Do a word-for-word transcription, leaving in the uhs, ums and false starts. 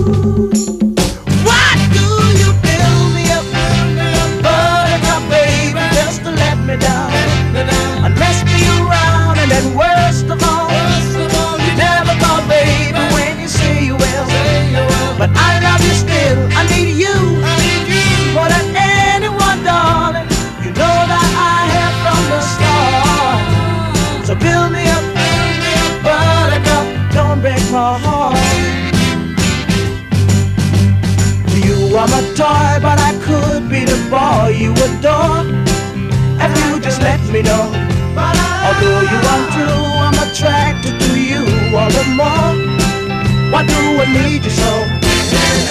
Why do you build me up, buttercup baby, just to let me down? And mess me around, and then worst of all, you never thought, baby, when you say you will. But I love you still, I need you more than anyone, darling. You know that I have from the start. So build me up, buttercup, don't break my heart. You are my toy, but I could be the boy you adore if you just let me know. Although you are true, I'm attracted to you all the more. Why do I need you so?